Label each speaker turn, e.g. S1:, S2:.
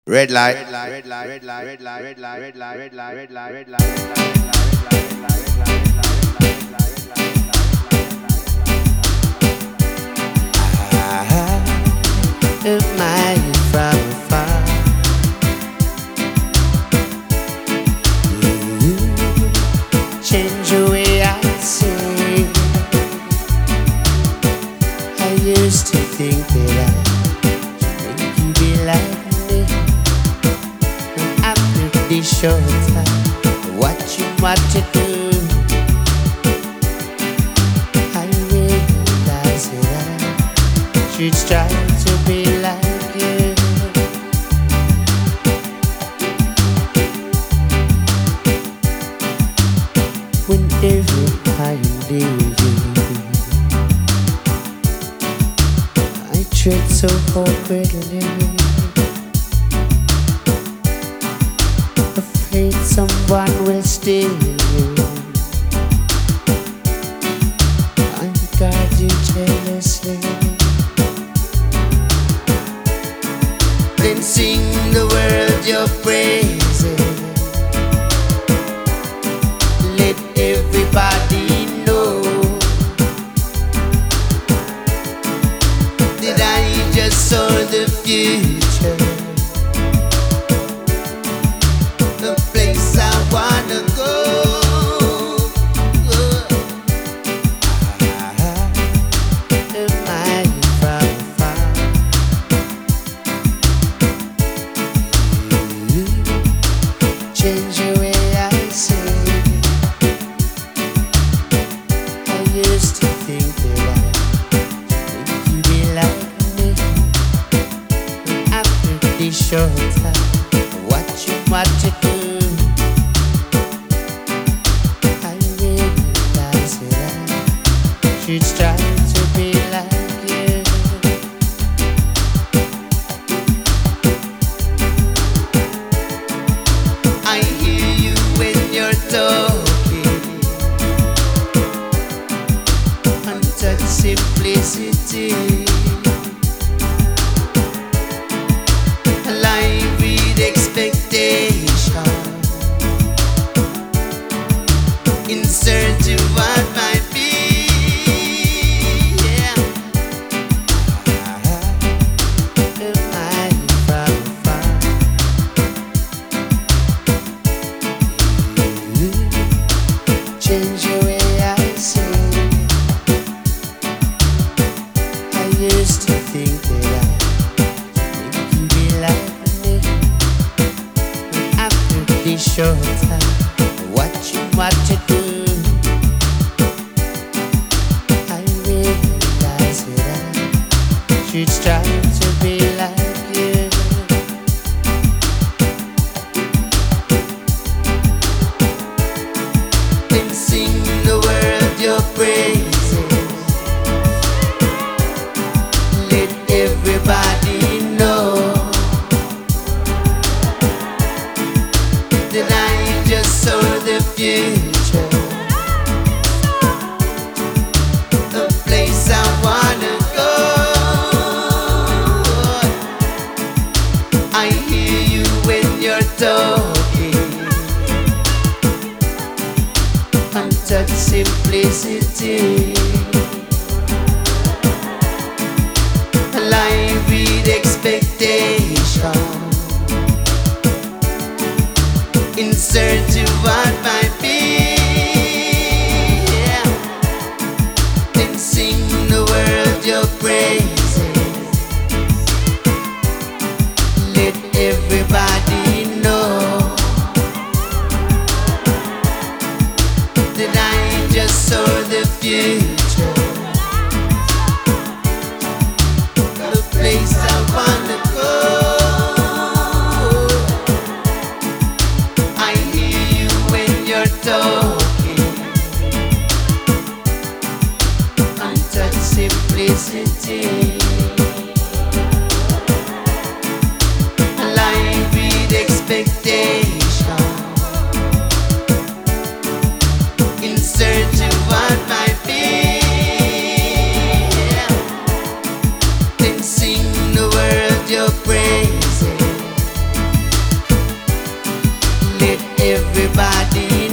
S1: Red light. I admire you from afar. You change the way I see. I used to think that I'd make you be like me. And after this short time, what you want to do, I realize that I should strive to be like you. Whenever I am near you, I tread so awkwardly, afraid someone will steal you. I guard you jealously, then sing the world your praises. Let everybody know that I just saw the future, the place I wanna go. I admire you from afar. You change the way I see. I used to think that I'd make you be like me. But after this short time, what you want to do, I realize that I should strive to be like you. I hear you when you're talking, untouched simplicity, alive with expectation, in search of what might be. Yeah. I admire you from afar. You change the way I see. I used to think that I'd make you be like me. But after this short time, what you want to do, I realize that I should strive to be like you. Then sing the world your praises. Let everybody know that I just saw the future, the place I wanna go. I hear you when you're talking, untouched simplicity, alive with expectation, in search of what might be. Yeah. Then sing the world your praises. Let everybody know that I just saw the future, the place I wanna go. I hear you when you're talking, untouched simplicity, alive with expectation, in search of what might be. Yeah. Then sing the world your praises. let everybody